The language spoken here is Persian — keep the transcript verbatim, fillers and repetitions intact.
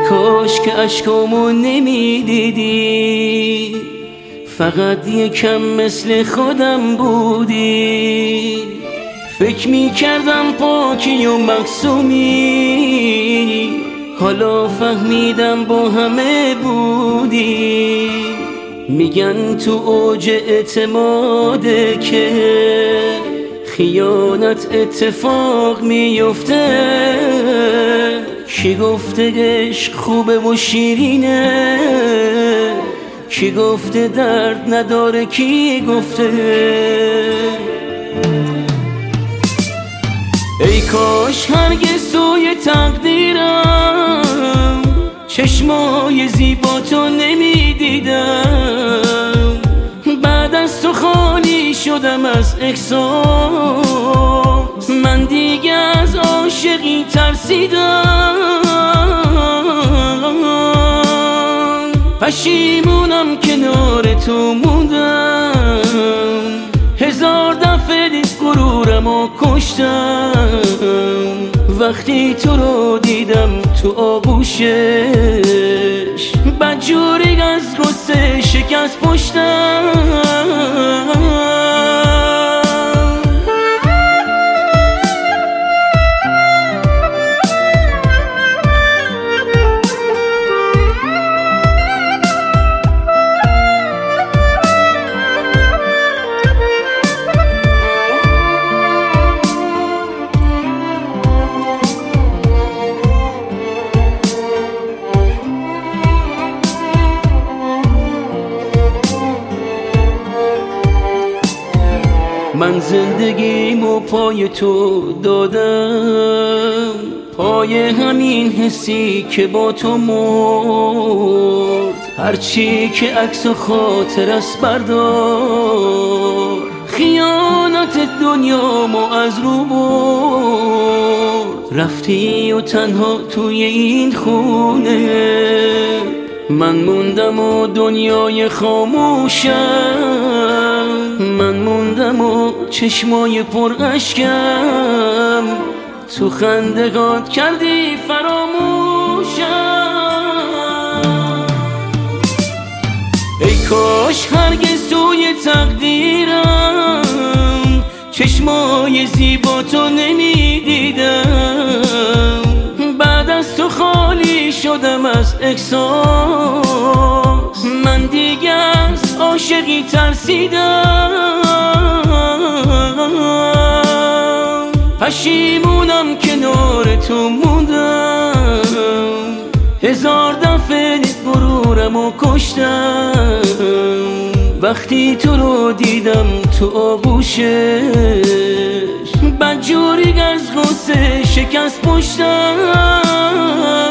کاش که اشکامو نمیدیدی، فقط یکم مثل خودم بودی. فکر میکردم پاکی و معصومی، حالا فهمیدم با همه بودی. میگن تو اوج اعتماده که خیانت اتفاق میفته. کی گفته عشق خوبه و شیرینه؟ کی گفته درد نداره؟ کی گفته؟ ای کاش هرگز توی تقدیرم چشمای زیبا تو نمیدیدم. بعد از تو خالی شدم از احساس، من دیگه از عاشقی ترسیدم. پشیمونم کنار تو موندم، هزار دفعه غرورم و کشتم. وقتی تو رو دیدم تو آغوشش، بدجوری از غصه شکست پشتم. من زندگیمو پای تو دادم، پای همین حسی که با تو مرد. هرچی که عکس و خاطر است بردار، خیانت دنیامو از رو برد. رفتی و تنها توی این خونه من موندم و دنیای خاموشم. من موندم و چشمای پر اشکم، تو خندگات کردی فراموشم. ای کاش هرگز توی تقدیرم چشمای زیبا تو نمیدیدم. بعد از تو خالی شدم از احساس، من دیگه از عاشقی ترسیدم. پشیمونم کنار تو موندم، هزار دفعه غرورم و کشتم. وقتی تو رو دیدم تو آغوشش، بدجوری از غصه شکست پشتم.